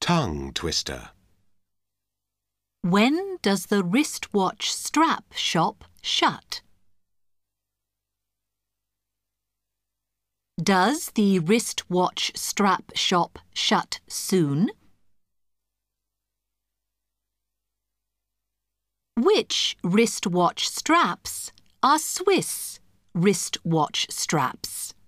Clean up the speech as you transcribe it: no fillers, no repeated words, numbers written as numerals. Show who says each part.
Speaker 1: Tongue twister.
Speaker 2: When does the wristwatch strap shop shut? Does the wristwatch strap shop shut soon? Which wristwatch straps are Swiss wristwatch straps?